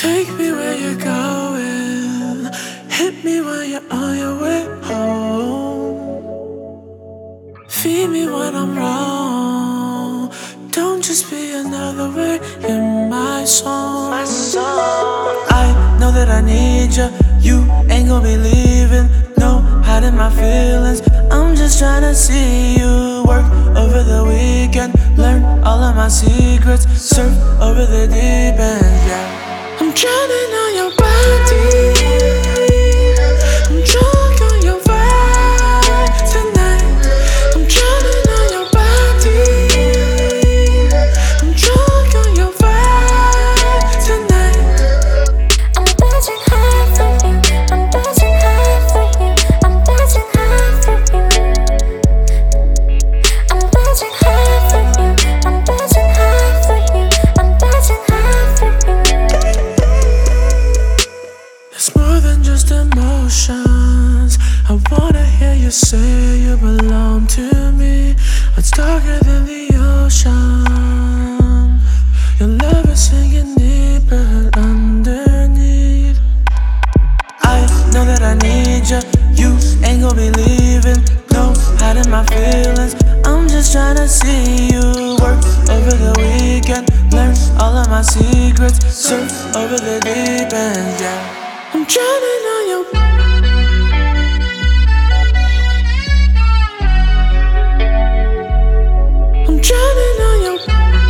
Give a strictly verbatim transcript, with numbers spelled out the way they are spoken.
Take me where you're going. Hit me when you're on your way home. Feed me when I'm wrong. Don't just be another word in my song. My song. I know that I need you. You ain't gon' be leaving. No hiding my feelings. I'm just tryna see you work over the weekend. Learn all of my secrets. Surf over the deep end. Yeah. I'm drowning on your body. I'm drunk on your vibe tonight. I'm drowning on your body. I'm drunk on your vibe tonight. I'm dancing high for you. I'm dancing high for you. I'm dancing high for you. I'm dancing high for you. I'm dancing high for you. I'm dancing high for you. It's more than just emotions. I wanna hear you say you belong to me. It's darker than the ocean. Your love is sinking deeper underneath. I know that I need you. You ain't gon' be leaving. No hiding my feelings. I'm just tryna see you work over the weekend. Learn all of my secrets. Surf over the deep end, yeah. I'm drowning on your. I'm drowning on your.